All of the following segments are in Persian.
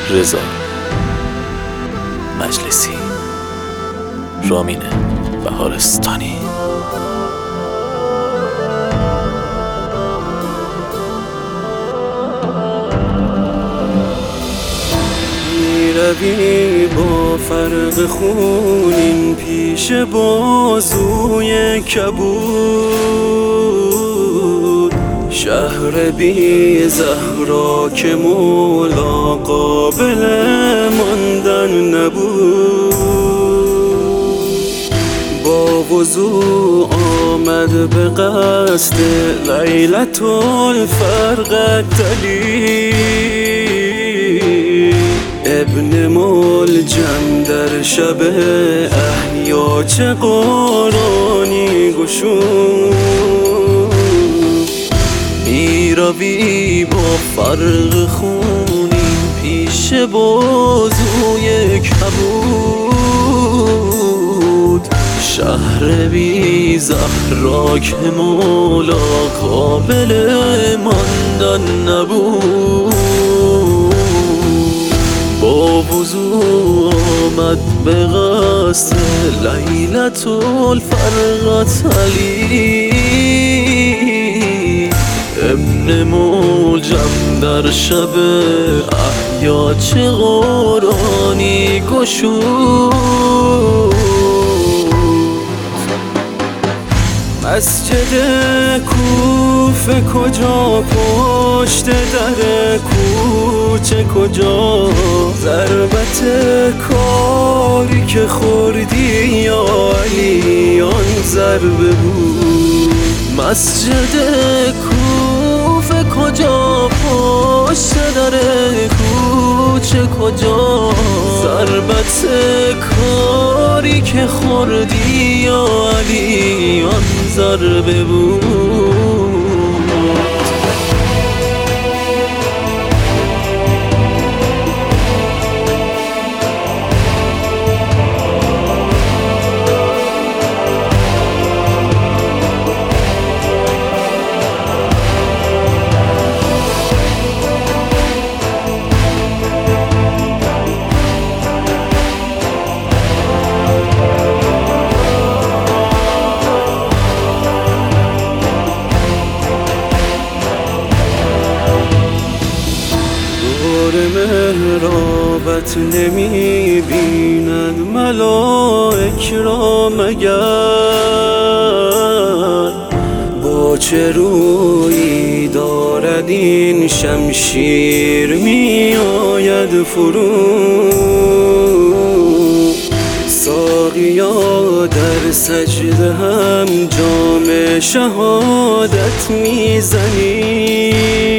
رضا مجلسی، رامین بهارستانی. میروی با فرق خونین پیش بازوی کبود، شهر بی زهرا که مولا قابل ماندن نبود. با وضوع آمد به قصد لیلة الفرقتلی، ابن ملجم در شب احیا چه قرآنی گشود. میروی با فرق خونین پیش بازوی کبود، شهر بی زهرا که مولا قابل ماندن نبود. با وضوع آمد به قصد لیلة الفرقتلی، ابن ملجم در شب احیا چه قرآنی گشود. مسجد کوفه کجا، پشت در کوچه کجا، ضربت کاری که خوردی یا علی آن ضربه بود. مسجد کوفه کجا، پشت در کوچه کجا، ضربت کاری که خوردی یا علی آن ضربه بود. مهرابت نمی بیند ملائک را مگر، با چه رویی دارد این شمشیر می آید فرو. ساقیا در سجده هم جام شهادت می زنی،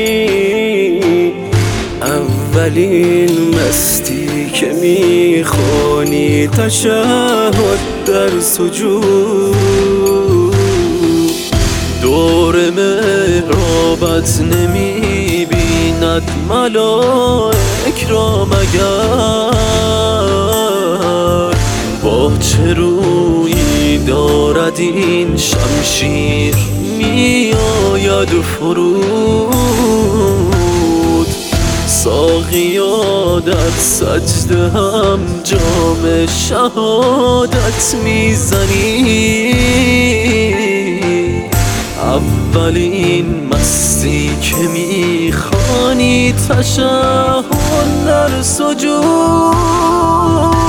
اولین مستی که میخوانی تشهد در سجود. دور محرابت نمی بیند ملائک را مگر، با چه رویی دارد این شمشیر می آید فرود. ساقیا در سجده هم جام شهادت میزنی، اولین مستی که میخوانی تشهد در سجود.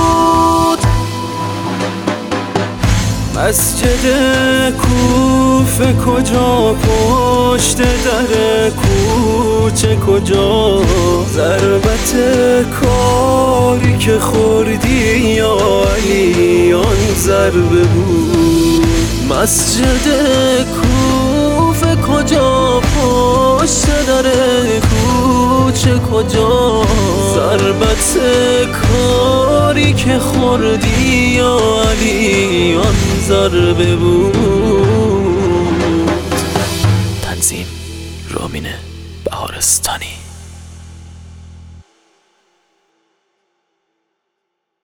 مسجد کوفه کجا، پشت در کوچه کجا، ضربت کاری که خوردی یا علی آن ضربه بود. مسجد کوفه کجا، پشت در کوچه کجا، ضربت کاری که خوردی یا علی آن ضربه بود. تنظیم رامین بهارستانی.